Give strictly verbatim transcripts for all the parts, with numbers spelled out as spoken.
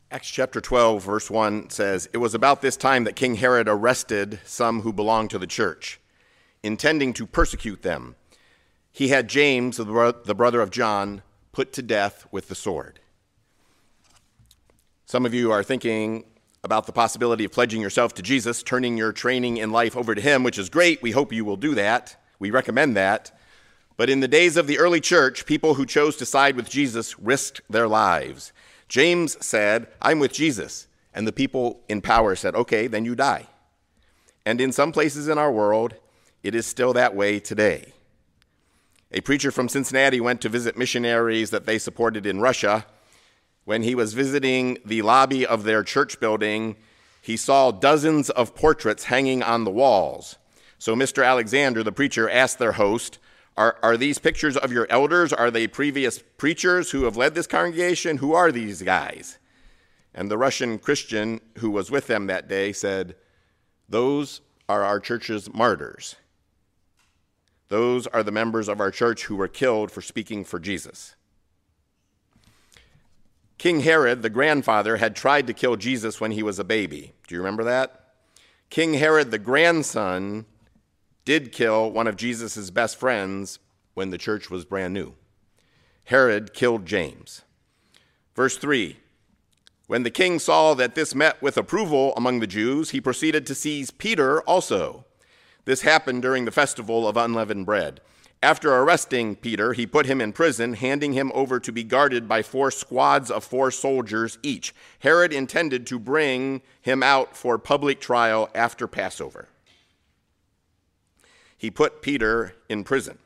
Acts chapter twelve, verse one says, "It was about this time that King Herod arrested some who belonged to the church, intending to persecute them. He had James, the brother of John, put to death with the sword." Some of you are thinking about the possibility of pledging yourself to Jesus, turning your training in life over to him, which is great. We hope you will do that. We recommend that. But in the days of the early church, people who chose to side with Jesus risked their lives. James said, "I'm with Jesus." And the people in power said, "Okay, then you die." And in some places in our world, it is still that way today. A preacher from Cincinnati went to visit missionaries that they supported in Russia. When he was visiting the lobby of their church building, he saw dozens of portraits hanging on the walls. So Mister Alexander, the preacher, asked their host, Are, are these pictures of your elders? Are they previous preachers who have led this congregation? Who are these guys? And the Russian Christian who was with them that day said, "Those are our church's martyrs. Those are the members of our church who were killed for speaking for Jesus." King Herod, the grandfather, had tried to kill Jesus when he was a baby. Do you remember that? King Herod, the grandson, did kill one of Jesus' best friends when the church was brand new. Herod killed James. Verse three, when the king saw that this met with approval among the Jews, he proceeded to seize Peter also. This happened during the festival of unleavened bread. After arresting Peter, he put him in prison, handing him over to be guarded by four squads of four soldiers each. Herod intended to bring him out for public trial after Passover. He put Peter in prison.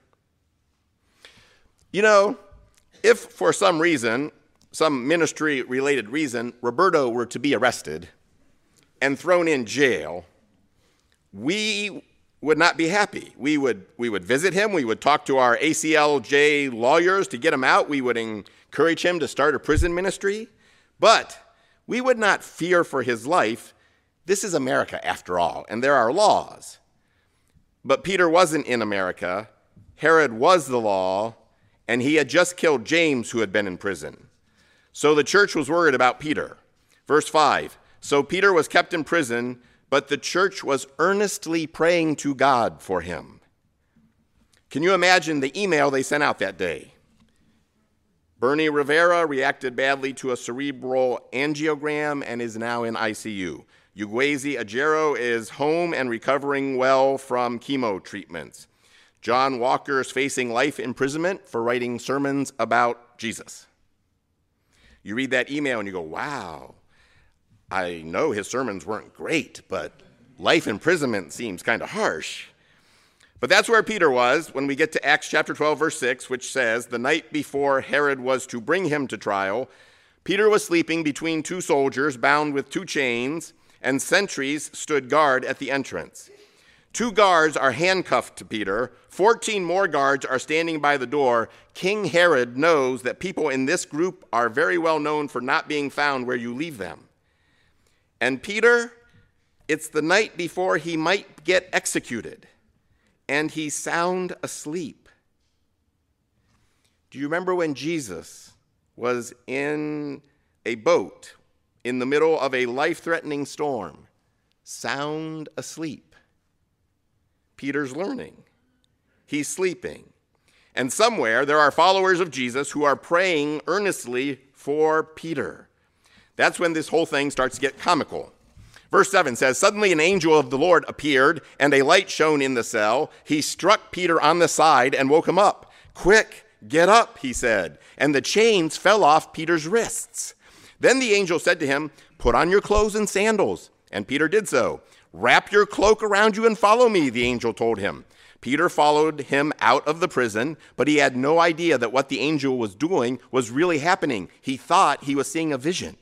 You know, if for some reason, some ministry-related reason, Roberto were to be arrested and thrown in jail, we would not be happy. We would, we would visit him. We would talk to our A C L J lawyers to get him out. We would encourage him to start a prison ministry. But we would not fear for his life. This is America, after all, and there are laws. But Peter wasn't in America. Herod was the law, and he had just killed James, who had been in prison. So the church was worried about Peter. Verse five, so Peter was kept in prison, but the church was earnestly praying to God for him. Can you imagine the email they sent out that day? Bernie Rivera reacted badly to a cerebral angiogram and is now in I C U. Uguezi Ajero is home and recovering well from chemo treatments. John Walker is facing life imprisonment for writing sermons about Jesus. You read that email and you go, wow, I know his sermons weren't great, but life imprisonment seems kind of harsh. But that's where Peter was when we get to Acts chapter twelve, verse six, which says, the night before Herod was to bring him to trial, Peter was sleeping between two soldiers bound with two chains, and sentries stood guard at the entrance. Two guards are handcuffed to Peter. Fourteen more guards are standing by the door. King Herod knows that people in this group are very well known for not being found where you leave them. And Peter, it's the night before he might get executed, and he's sound asleep. Do you remember when Jesus was in a boat in the middle of a life-threatening storm, sound asleep? Peter's learning. He's sleeping. And somewhere there are followers of Jesus who are praying earnestly for Peter. That's when this whole thing starts to get comical. Verse seven says, suddenly an angel of the Lord appeared, and a light shone in the cell. He struck Peter on the side and woke him up. Quick, get up, he said. And the chains fell off Peter's wrists. Then the angel said to him, put on your clothes and sandals. And Peter did so. Wrap your cloak around you and follow me, the angel told him. Peter followed him out of the prison, but he had no idea that what the angel was doing was really happening. He thought he was seeing a vision.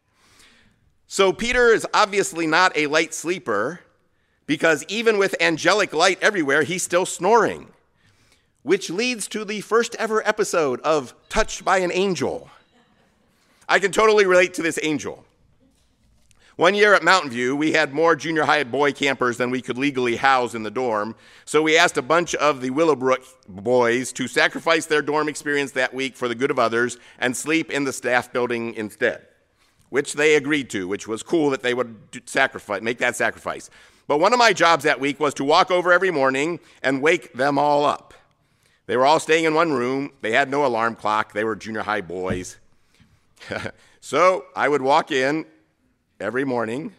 So Peter is obviously not a light sleeper, because even with angelic light everywhere, he's still snoring, which leads to the first ever episode of Touched by an Angel. I can totally relate to this angel. One year at Mountain View, we had more junior high boy campers than we could legally house in the dorm, so we asked a bunch of the Willowbrook boys to sacrifice their dorm experience that week for the good of others and sleep in the staff building instead. which they agreed to, which was cool that they would do sacrifice, make that sacrifice. But one of my jobs that week was to walk over every morning and wake them all up. They were all staying in one room. They had no alarm clock. They were junior high boys. So I would walk in every morning,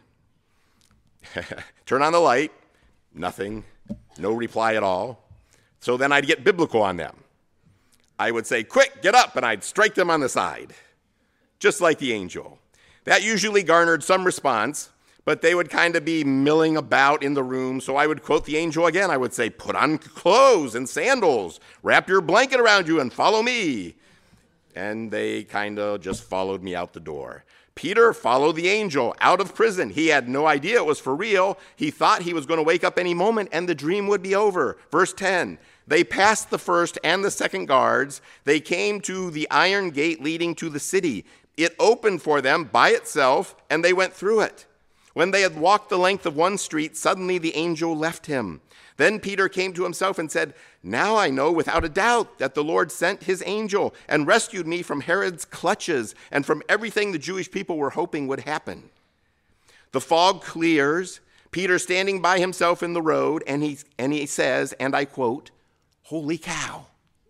turn on the light, nothing, no reply at all. So then I'd get biblical on them. I would say, quick, get up, and I'd strike them on the side, just like the angel. That usually garnered some response, but they would kind of be milling about in the room, so I would quote the angel again. I would say, put on clothes and sandals, wrap your blanket around you, and follow me. And they kind of just followed me out the door. Peter followed the angel out of prison. He had no idea it was for real. He thought he was going to wake up any moment and the dream would be over. Verse ten, they passed the first and the second guards. They came to the iron gate leading to the city. It opened for them by itself, and they went through it. When they had walked the length of one street, suddenly the angel left him. Then Peter came to himself and said, now I know without a doubt that the Lord sent his angel and rescued me from Herod's clutches and from everything the Jewish people were hoping would happen. The fog clears, Peter standing by himself in the road, and he, and he says, and I quote, holy cow,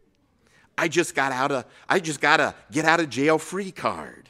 I just got out of, I just got a get out of jail free card.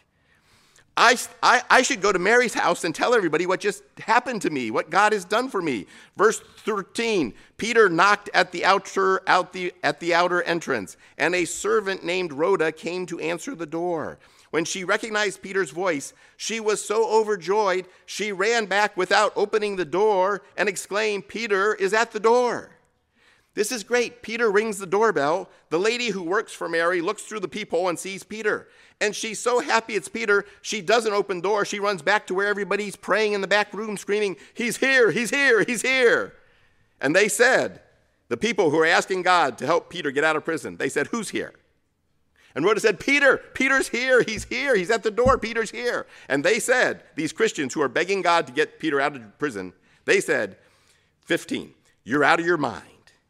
I, I, I should go to Mary's house and tell everybody what just happened to me, what God has done for me. Verse thirteen, Peter knocked at the outer, out the, at the outer entrance, and a servant named Rhoda came to answer the door. When she recognized Peter's voice, she was so overjoyed, she ran back without opening the door and exclaimed, Peter is at the door. This is great. Peter rings the doorbell. The lady who works for Mary looks through the peephole and sees Peter. And she's so happy it's Peter, she doesn't open door. She runs back to where everybody's praying in the back room, screaming, he's here, he's here, he's here. And they said, the people who are asking God to help Peter get out of prison, they said, who's here? And Rhoda said, Peter, Peter's here, he's here, he's at the door, Peter's here. And they said, these Christians who are begging God to get Peter out of prison, they said, fifteen, you're out of your mind.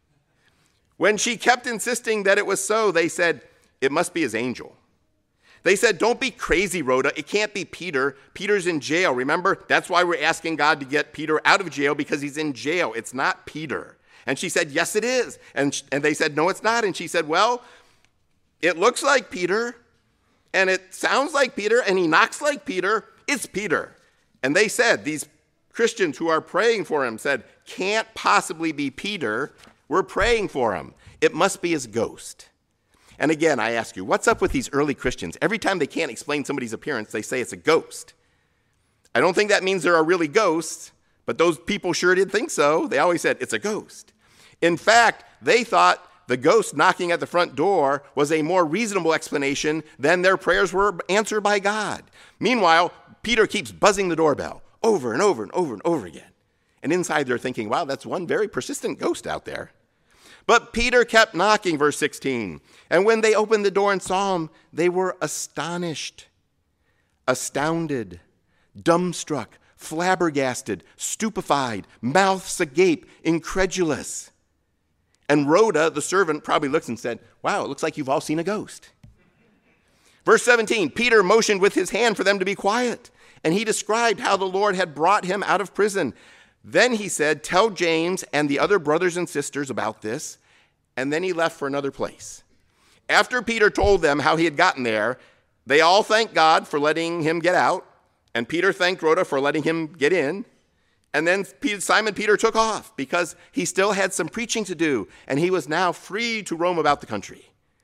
When she kept insisting that it was so, they said, it must be his angel. They said, don't be crazy, Rhoda. It can't be Peter. Peter's in jail. Remember, that's why we're asking God to get Peter out of jail, because he's in jail. It's not Peter. And she said, yes, it is. And, and they said, no, it's not. And she said, well, it looks like Peter, and it sounds like Peter, and he knocks like Peter. It's Peter. And they said, these Christians who are praying for him said, can't possibly be Peter. We're praying for him. It must be his ghost. And again, I ask you, what's up with these early Christians? Every time they can't explain somebody's appearance, they say it's a ghost. I don't think that means there are really ghosts, but those people sure did think so. They always said it's a ghost. In fact, they thought the ghost knocking at the front door was a more reasonable explanation than their prayers were answered by God. Meanwhile, Peter keeps buzzing the doorbell over and over and over and over again. And inside they're thinking, wow, that's one very persistent ghost out there. But Peter kept knocking, verse sixteen. And when they opened the door and saw him, they were astonished, astounded, dumbstruck, flabbergasted, stupefied, mouths agape, incredulous. And Rhoda, the servant, probably looks and said, wow, it looks like you've all seen a ghost. Verse seventeen, Peter motioned with his hand for them to be quiet, and he described how the Lord had brought him out of prison. Then he said, tell James and the other brothers and sisters about this, and then he left for another place. After Peter told them how he had gotten there, they all thanked God for letting him get out, and Peter thanked Rhoda for letting him get in, and then Simon Peter took off because he still had some preaching to do, and he was now free to roam about the country.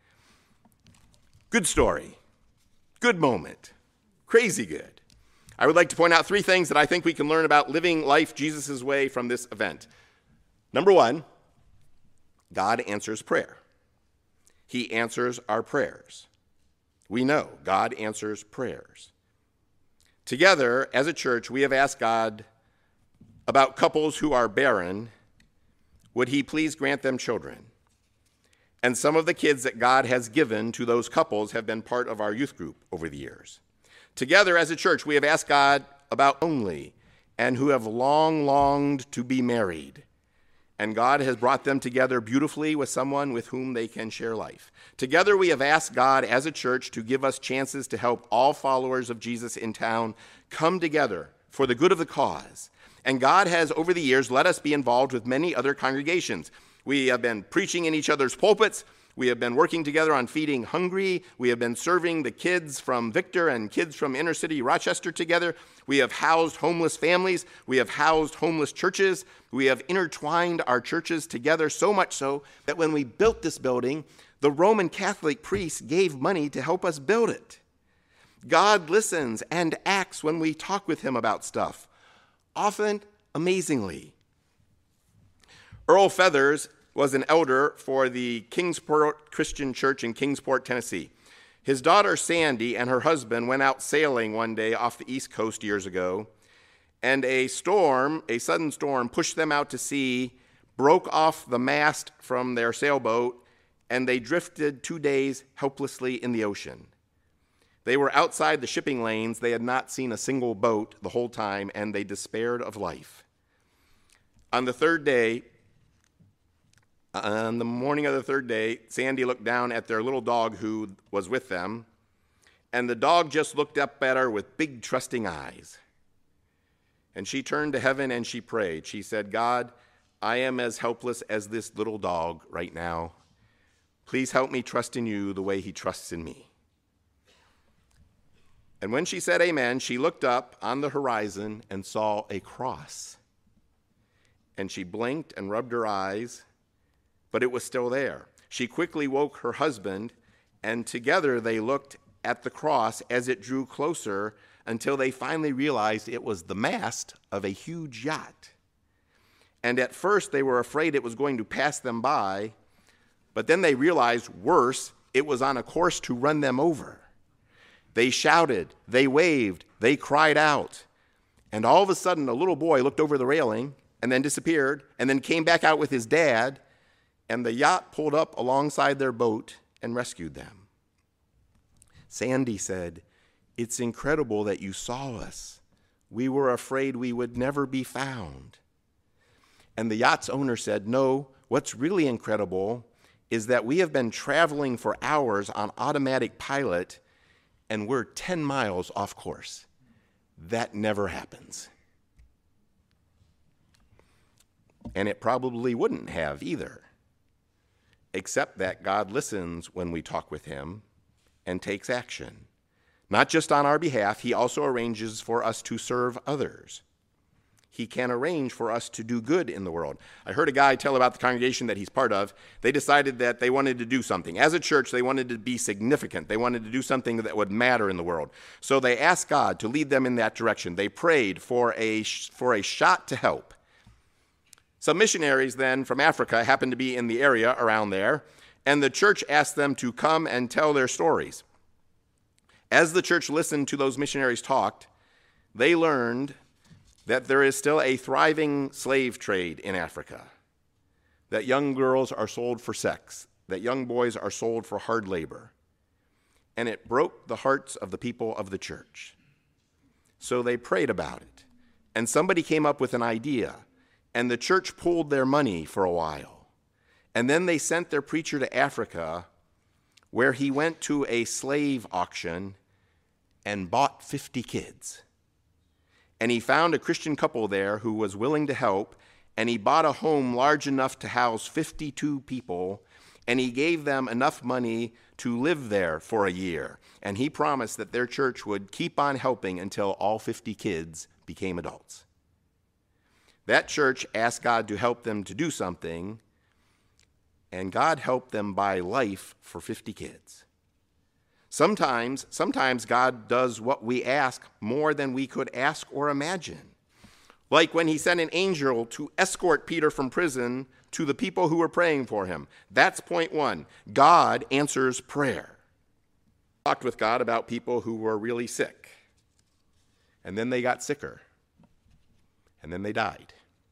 Good story. Good moment. Crazy good. I would like to point out three things that I think we can learn about living life Jesus' way from this event. Number one, God answers prayer. He answers our prayers. We know God answers prayers. Together, as a church, we have asked God about couples who are barren. Would he please grant them children? And some of the kids that God has given to those couples have been part of our youth group over the years. Together as a church, we have asked God about only and who have long longed to be married. and God has brought them together beautifully with someone with whom they can share life. Together, we have asked God as a church to give us chances to help all followers of Jesus in town come together for the good of the cause. And God has, over the years, let us be involved with many other congregations. We have been preaching in each other's pulpits. We have been working together on feeding hungry. We have been serving the kids from Victor and kids from inner city Rochester together. We have housed homeless families. We have housed homeless churches. We have intertwined our churches together so much so that when we built this building, the Roman Catholic priests gave money to help us build it. God listens and acts when we talk with him about stuff, often amazingly. Earl Feathers was an elder for the Kingsport Christian Church in Kingsport, Tennessee. His daughter Sandy and her husband went out sailing one day off the East Coast years ago, and a storm, a sudden storm, pushed them out to sea, broke off the mast from their sailboat, and they drifted two days helplessly in the ocean. They were outside the shipping lanes. They had not seen a single boat the whole time, and they despaired of life. On the third day, On the morning of the third day, Sandy looked down at their little dog who was with them, and the dog just looked up at her with big, trusting eyes. And she turned to heaven and she prayed. She said, God, I am as helpless as this little dog right now. Please help me trust in you the way he trusts in me. And when she said amen, she looked up on the horizon and saw a cross. And she blinked and rubbed her eyes, but it was still there. She quickly woke her husband, and together they looked at the cross as it drew closer until they finally realized it was the mast of a huge yacht. And at first they were afraid it was going to pass them by, but then they realized, worse, it was on a course to run them over. They shouted, they waved, they cried out, and all of a sudden a little boy looked over the railing and then disappeared and then came back out with his dad, and the yacht pulled up alongside their boat and rescued them. Sandy said, it's incredible that you saw us. We were afraid we would never be found. And the yacht's owner said, no, what's really incredible is that we have been traveling for hours on automatic pilot, and we're ten miles off course. That never happens. And it probably wouldn't have either, except that God listens when we talk with him and takes action. Not just on our behalf, he also arranges for us to serve others. He can arrange for us to do good in the world. I heard a guy tell about the congregation that he's part of. They decided that they wanted to do something. As a church, they wanted to be significant. They wanted to do something that would matter in the world. So they asked God to lead them in that direction. They prayed for a, for a shot to help. Some missionaries then from Africa happened to be in the area around there, and the church asked them to come and tell their stories. As the church listened to those missionaries talk, they learned that there is still a thriving slave trade in Africa, that young girls are sold for sex, that young boys are sold for hard labor. And it broke the hearts of the people of the church. So they prayed about it, and somebody came up with an idea, and the church pooled their money for a while. And then they sent their preacher to Africa, where he went to a slave auction and bought fifty kids. And he found a Christian couple there who was willing to help, and he bought a home large enough to house fifty-two people, and he gave them enough money to live there for a year. And he promised that their church would keep on helping until all fifty kids became adults. That church asked God to help them to do something, and God helped them buy life for fifty kids. Sometimes, sometimes God does what we ask more than we could ask or imagine. Like when he sent an angel to escort Peter from prison to the people who were praying for him. That's point one. God answers prayer. I talked with God about people who were really sick, and then they got sicker, and then they died.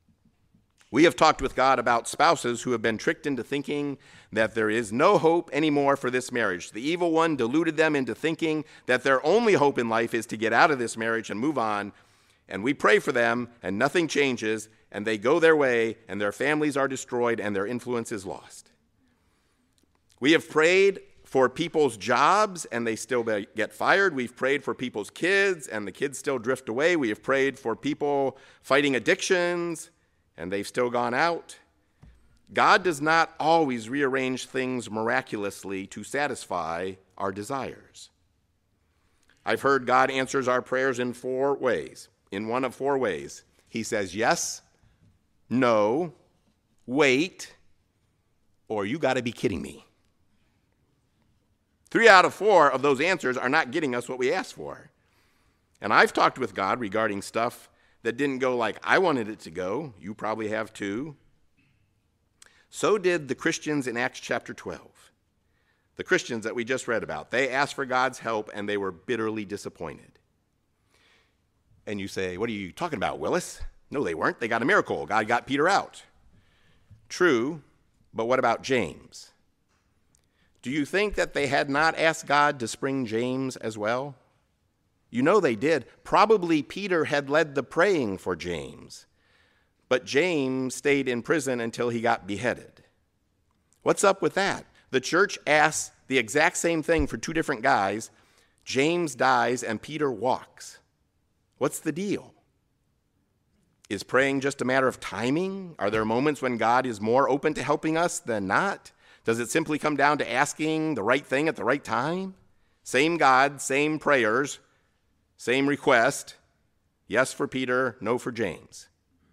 We have talked with God about spouses who have been tricked into thinking that there is no hope anymore for this marriage. The evil one deluded them into thinking that their only hope in life is to get out of this marriage and move on. And we pray for them, and nothing changes, and they go their way, and their families are destroyed, and their influence is lost. We have prayed for people's jobs, and they still get fired. We've prayed for people's kids, and the kids still drift away. We have prayed for people fighting addictions, and they've still gone out. God does not always rearrange things miraculously to satisfy our desires. I've heard God answers our prayers in four ways. In one of four ways. He says yes, no, wait, or you got to be kidding me. Three out of four of those answers are not getting us what we asked for. And I've talked with God regarding stuff that didn't go like I wanted it to go. You probably have too. So did the Christians in Acts chapter twelve. The Christians that we just read about. They asked for God's help and they were bitterly disappointed. And you say, what are you talking about, Willis? No, they weren't. They got a miracle. God got Peter out. True, but what about James? Do you think that they had not asked God to spring James as well? You know they did. Probably Peter had led the praying for James. But James stayed in prison until he got beheaded. What's up with that? The church asks the exact same thing for two different guys. James dies and Peter walks. What's the deal? Is praying just a matter of timing? Are there moments when God is more open to helping us than not? Does it simply come down to asking the right thing at the right time? Same God, same prayers, same request. Yes for Peter, no for James.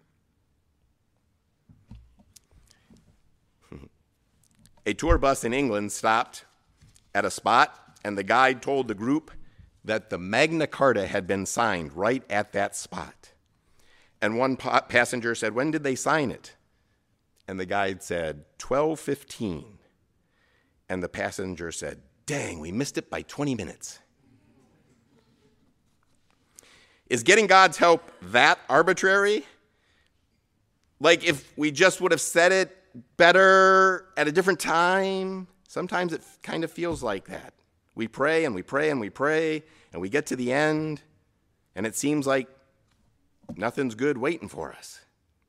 A tour bus in England stopped at a spot, and the guide told the group that the Magna Carta had been signed right at that spot. And one pa- passenger said, when did they sign it? And the guide said, twelve fifteen. And the passenger said, dang, we missed it by twenty minutes. Is getting God's help that arbitrary? Like if we just would have said it better at a different time? Sometimes it kind of feels like that. We pray and we pray and we pray, and we get to the end, and it seems like nothing's good waiting for us.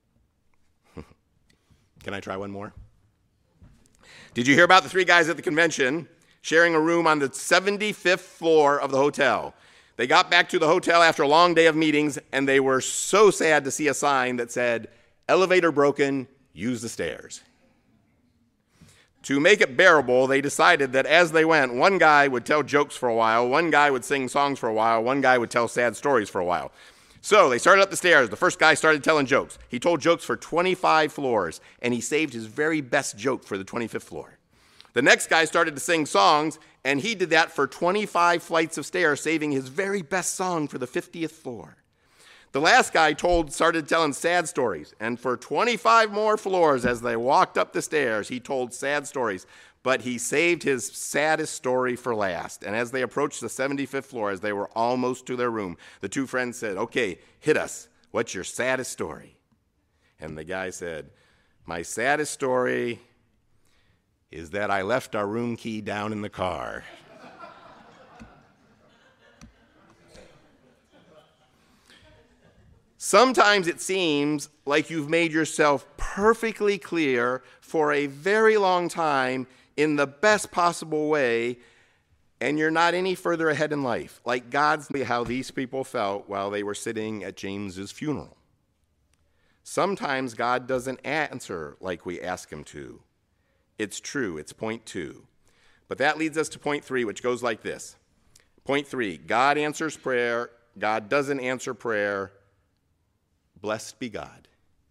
Can I try one more? Did you hear about the three guys at the convention sharing a room on the seventy-fifth floor of the hotel? They got back to the hotel after a long day of meetings, and they were so sad to see a sign that said, elevator broken, use the stairs. To make it bearable, they decided that as they went, one guy would tell jokes for a while, one guy would sing songs for a while, one guy would tell sad stories for a while. So they started up the stairs. The first guy started telling jokes. He told jokes for twenty-five floors, and he saved his very best joke for the twenty-fifth floor. The next guy started to sing songs, and he did that for twenty-five flights of stairs, saving his very best song for the fiftieth floor. The last guy told, started telling sad stories, and for twenty-five more floors as they walked up the stairs, he told sad stories, but he saved his saddest story for last. And as they approached the seventy-fifth floor, as they were almost to their room, the two friends said, okay, hit us. What's your saddest story? And the guy said, my saddest story is that I left our room key down in the car. Sometimes it seems like you've made yourself perfectly clear for a very long time in the best possible way, and you're not any further ahead in life. Like God's how these people felt while they were sitting at James's funeral. Sometimes God doesn't answer like we ask him to. It's true, it's point two. But that leads us to point three, which goes like this. Point three, God answers prayer, God doesn't answer prayer. Blessed be God.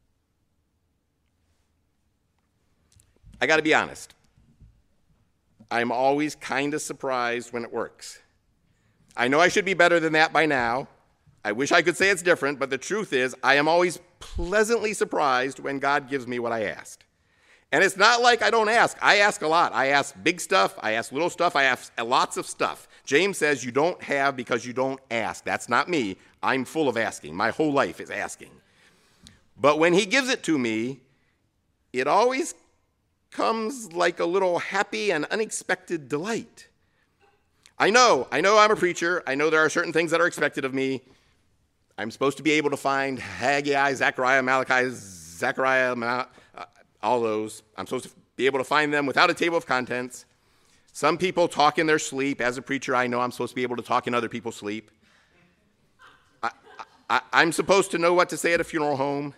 I got to be honest. I'm always kind of surprised when it works. I know I should be better than that by now. I wish I could say it's different, but the truth is I am always pleasantly surprised when God gives me what I asked. And it's not like I don't ask. I ask a lot. I ask big stuff. I ask little stuff. I ask lots of stuff. James says you don't have because you don't ask. That's not me. I'm full of asking. My whole life is asking. But when he gives it to me, it always comes like a little happy and unexpected delight. I know, I know I'm a preacher. I know there are certain things that are expected of me. I'm supposed to be able to find Haggai, Zechariah, Malachi, Zechariah, uh, all those. I'm supposed to be able to find them without a table of contents. Some people talk in their sleep. As a preacher, I know I'm supposed to be able to talk in other people's sleep. I, I, I'm supposed to know what to say at a funeral home.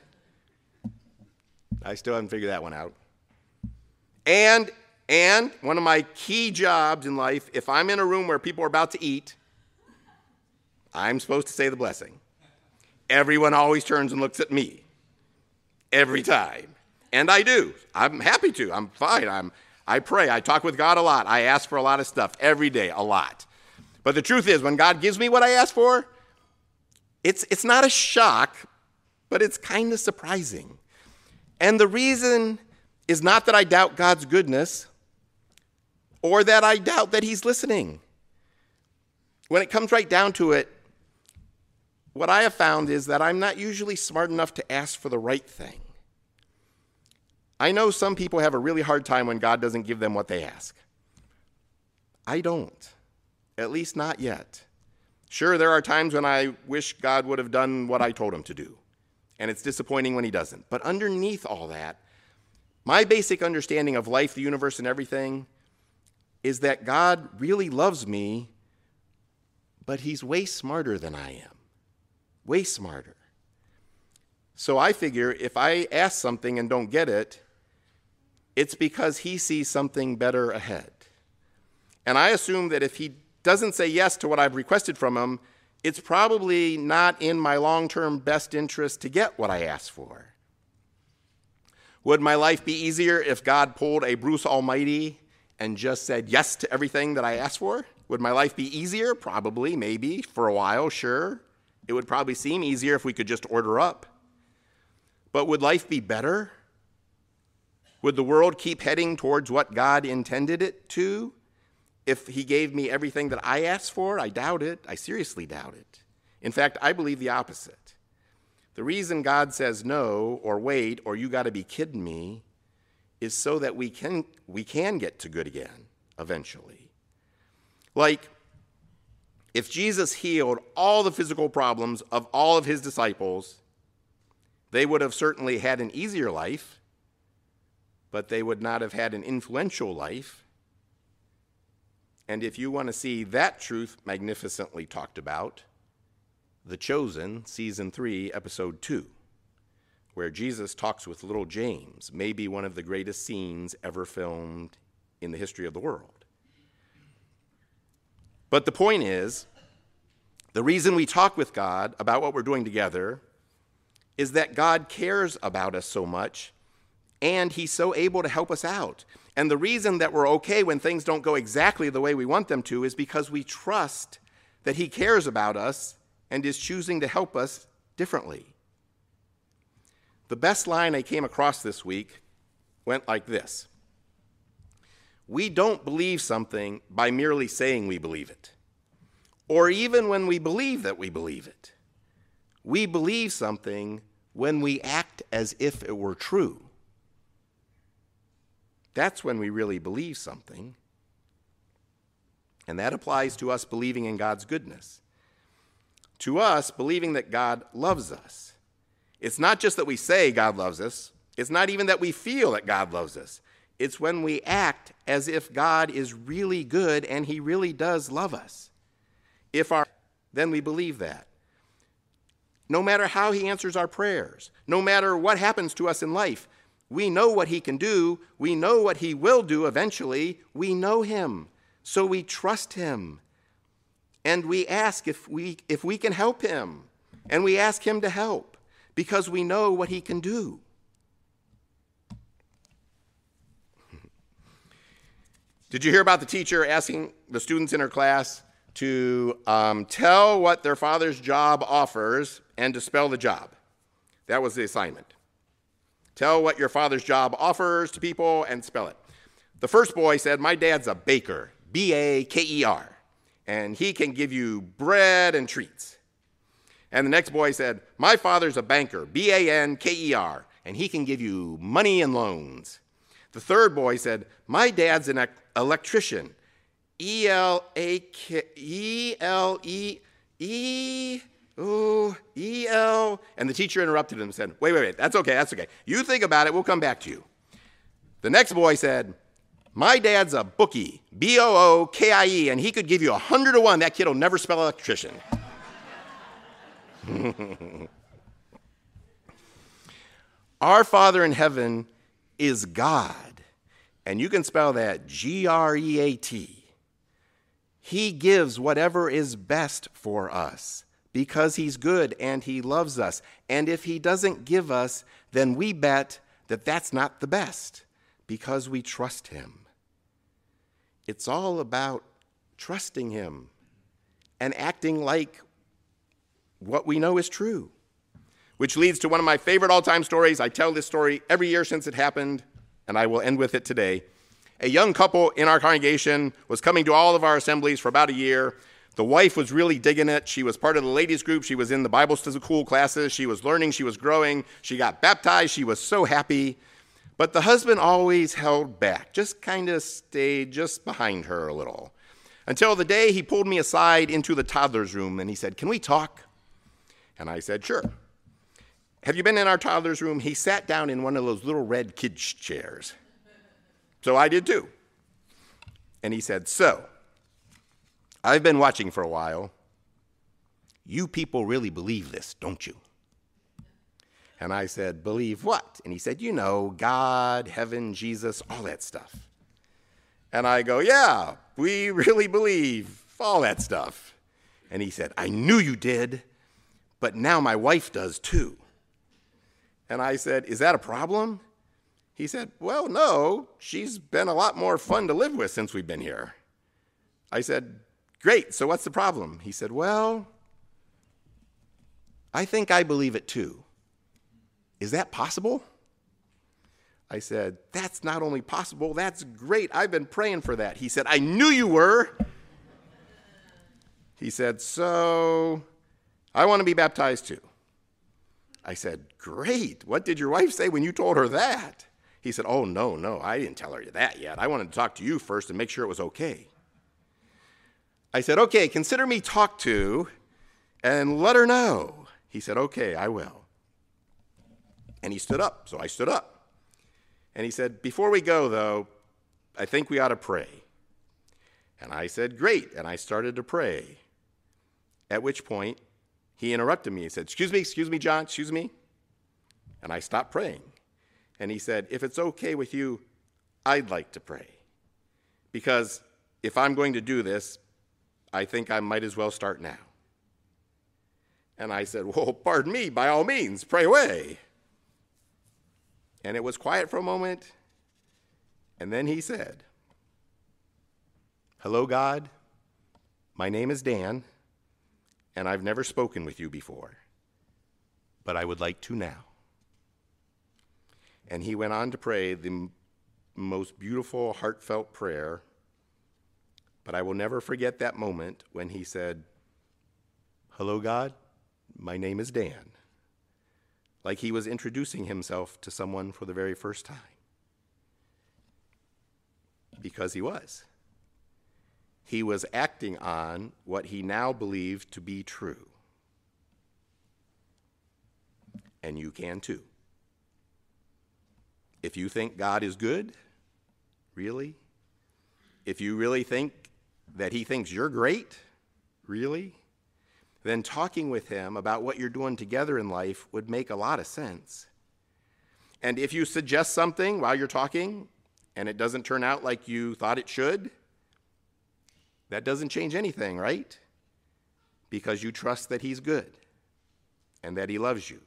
I still haven't figured that one out. And, and one of my key jobs in life, if I'm in a room where people are about to eat, I'm supposed to say the blessing. Everyone always turns and looks at me. Every time. And I do. I'm happy to. I'm fine. I'm, I pray. I talk with God a lot. I ask for a lot of stuff every day, a lot. But the truth is, when God gives me what I ask for, it's, it's not a shock, but it's kind of surprising. And the reason is not that I doubt God's goodness or that I doubt that he's listening. When it comes right down to it, what I have found is that I'm not usually smart enough to ask for the right thing. I know some people have a really hard time when God doesn't give them what they ask. I don't, at least not yet. Sure, there are times when I wish God would have done what I told him to do, and it's disappointing when he doesn't. But underneath all that, my basic understanding of life, the universe, and everything is that God really loves me, but he's way smarter than I am. Way smarter. So I figure if I ask something and don't get it, it's because he sees something better ahead. And I assume that if he doesn't say yes to what I've requested from him, it's probably not in my long-term best interest to get what I asked for. Would my life be easier if God pulled a Bruce Almighty and just said yes to everything that I asked for? Would my life be easier? Probably, maybe, for a while, sure. It would probably seem easier if we could just order up. But would life be better? Would the world keep heading towards what God intended it to if he gave me everything that I asked for? I doubt it. I seriously doubt it. In fact, I believe the opposite. The reason God says no or wait or you got to be kidding me is so that we can, we can get to good again eventually. Like, if Jesus healed all the physical problems of all of his disciples, they would have certainly had an easier life, but they would not have had an influential life. And if you want to see that truth magnificently talked about, The Chosen, Season three, Episode two, where Jesus talks with little James, maybe one of the greatest scenes ever filmed in the history of the world. But the point is, the reason we talk with God about what we're doing together is that God cares about us so much, and he's so able to help us out. And the reason that we're okay when things don't go exactly the way we want them to is because we trust that he cares about us and is choosing to help us differently. The best line I came across this week went like this: we don't believe something by merely saying we believe it, or even when we believe that we believe it. We believe something when we act as if it were true. That's when we really believe something. And that applies to us believing in God's goodness. To us, believing that God loves us. It's not just that we say God loves us. It's not even that we feel that God loves us. It's when we act as if God is really good and he really does love us. If our, then we believe that. No matter how he answers our prayers, no matter what happens to us in life, we know what he can do. We know what he will do eventually. We know him, so we trust him. And we ask if we, if we can help him. And we ask him to help because we know what he can do. Did you hear about the teacher asking the students in her class to um, tell what their father's job offers and to spell the job? That was the assignment. Tell what your father's job offers to people and spell it. The first boy said, my dad's a baker, B A K E R, and he can give you bread and treats. And the next boy said, my father's a banker, B A N K E R, and he can give you money and loans. The third boy said, my dad's an electrician, E L A K E L E E, Oh, E L. And the teacher interrupted him and said, wait, wait, wait, that's okay, that's okay. You think about it, we'll come back to you. The next boy said, my dad's a bookie, B O O K I E, and he could give you a hundred to one that kid will never spell electrician. Our Father in heaven is God, and you can spell that G R E A T. He gives whatever is best for us because he's good and he loves us. And if he doesn't give us, then we bet that that's not the best because we trust him. It's all about trusting him and acting like what we know is true. Which leads to one of my favorite all-time stories. I tell this story every year since it happened, and I will end with it today. A young couple in our congregation was coming to all of our assemblies for about a year. The wife was really digging it. She was part of the ladies group. She was in the Bible school classes. She was learning. She was growing. She got baptized. She was so happy. But the husband always held back, just kind of stayed just behind her a little. Until the day he pulled me aside into the toddler's room, and he said, can we talk? And I said, sure. Have you been in our toddler's room? He sat down in one of those little red kids' chairs. So I did too. And he said, so, I've been watching for a while. You people really believe this, don't you? And I said, believe what? And he said, you know, God, heaven, Jesus, all that stuff. And I go, yeah, we really believe all that stuff. And he said, I knew you did, but now my wife does too. And I said, is that a problem? He said, well, no, she's been a lot more fun to live with since we've been here. I said, great, so what's the problem? He said, well, I think I believe it too. Is that possible? I said, that's not only possible, that's great. I've been praying for that. He said, I knew you were. He said, so I want to be baptized too. I said, great. What did your wife say when you told her that? He said, oh, no, no, I didn't tell her that yet. I wanted to talk to you first and make sure it was okay. I said, okay, consider me talked to and let her know. He said, okay, I will. And he stood up, so I stood up. And he said, before we go, though, I think we ought to pray. And I said, great, and I started to pray. At which point, he interrupted me. He said, excuse me, excuse me, John, excuse me. And I stopped praying. And he said, if it's okay with you, I'd like to pray. Because if I'm going to do this, I think I might as well start now. And I said, well, pardon me, by all means, pray away. And it was quiet for a moment. And then he said, hello, God. My name is Dan. And I've never spoken with you before, but I would like to now. And he went on to pray the m- most beautiful, heartfelt prayer, but I will never forget that moment when he said, hello, God, my name is Dan, like he was introducing himself to someone for the very first time, because he was. He was acting on what he now believed to be true. And you can too. If you think God is good, really? If you really think that he thinks you're great, really? Then talking with him about what you're doing together in life would make a lot of sense. And if you suggest something while you're talking and it doesn't turn out like you thought it should, that doesn't change anything, right? Because you trust that he's good and that he loves you.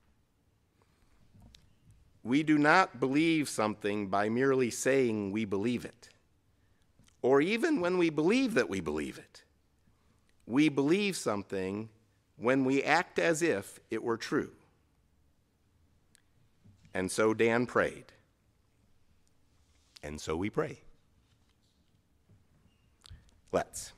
We do not believe something by merely saying we believe it, or even when we believe that we believe it. We believe something when we act as if it were true. And so Dan prayed. And so we pray. Let's.